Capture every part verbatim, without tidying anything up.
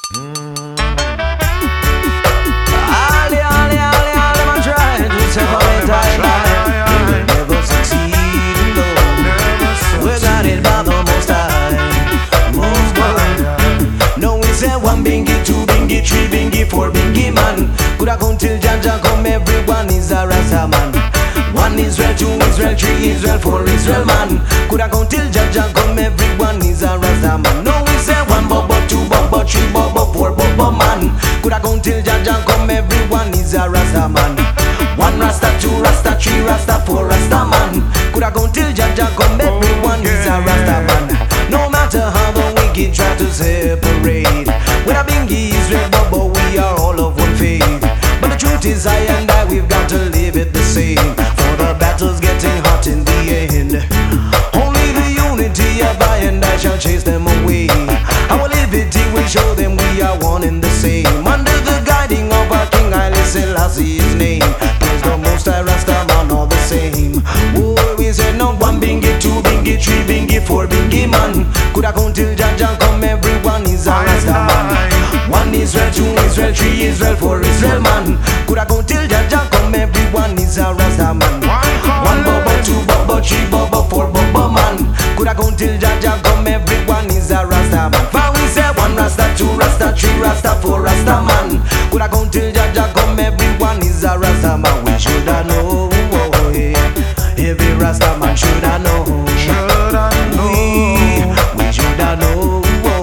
All the, all the, all the, all them a try to separate I and I. They will never succeed, no. We got it by the Most High, Most High. No, we say one bingy, two bingy, three bingy, four bingy man. Coulda come till Jaja come, everyone is a Rasta man. One Israel, two Israel, three Israel, four Israel man. Coulda come till Jaja come, everyone is a Rasta man. No, we say one bubba, two bubba, three bubba, four bubba man. Coulda come till Jaja come, everyone is a Rasta man. One Rasta, two Rasta, three Rasta, four Rasta man. Coulda come till Jaja come, everyone is a Rasta man. No matter how the wicked try to separate, when a bingy Israel bubba, we are all of one faith. But the truth is I and I, we've got to live it the same. For the battle's getting hot in the end. Only the unity of I and I shall chase them away. Our liberty will show them we are one and the same. Under the guiding of our King Haile Selassie, his name. Praise the Most High, Rasta man, all the same. Oh, we said no one bingy, two bingy, three bingy, four bingy man. Coulda come till Jaja come, everyone is a Rasta man. One Israel, two Israel, three Israel, four Israel man. Coulda come till Jaja come, everyone is a Rasta man. One bubba, two bubba, three bubba, four bubba man. Coulda come till Jaja come, everyone is a Rasta man. For we say one Rasta, two Rasta, three Rasta, four Rasta man. Coulda come till Jaja come, everyone is a Rasta man. We shoulda know, oh, yeah. Every Rasta man shoulda know. Shoulda know. We, we shoulda know,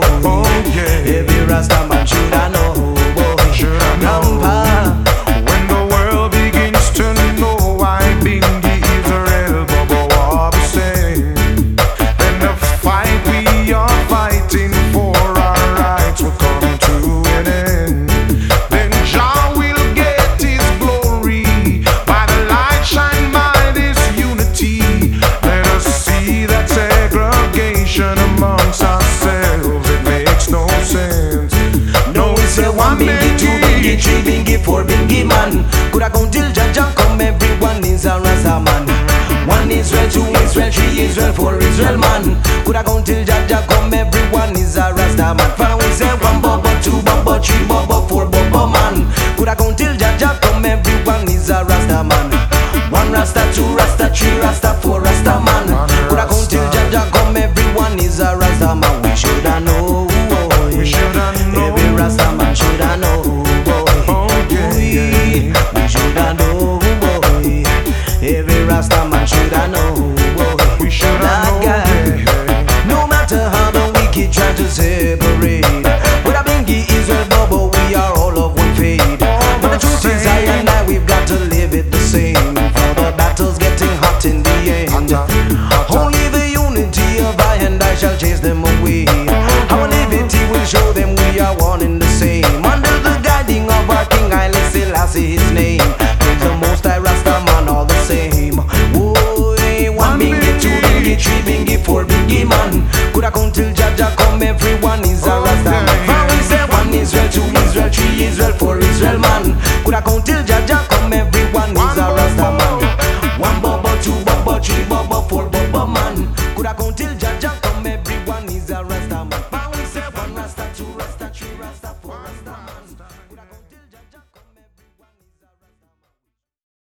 oh, yeah. Every Rasta man shoulda know, oh, Shoulda know. Grandpa. When the world begins to know why bingy Israel bubba are the same, then the fight we are fighting for our rights will come to an end. Then Jah will get his glory by the light shine by this unity. Let us see that segregation amongst ourselves, it makes no sense. No, we say one bingy, two bingy, three bingy, four bingy man. Coulda come till Jaja come, everyone is a Rasta man. One Israel, two Israel, three Israel, four Israel man. Coulda come till Jaja come, everyone is a Rasta man. For we say one bubba, two bubba, three bubba, four bubba man. Coulda come till Jaja come, everyone is a Rasta man. One Rasta, two Rasta, three Rasta, four Rasta man. Coulda come till Jaja come, everyone is a Rasta man. We shoulda know, oh, yeah. We shoulda know. Every Rasta man shoulda know, oh, Oh, yeah, yeah. we shoulda know, boy. Every Rasta man shoulda know, boy. We shoulda That know, guy. yeah. No matter how the wicked try to separate,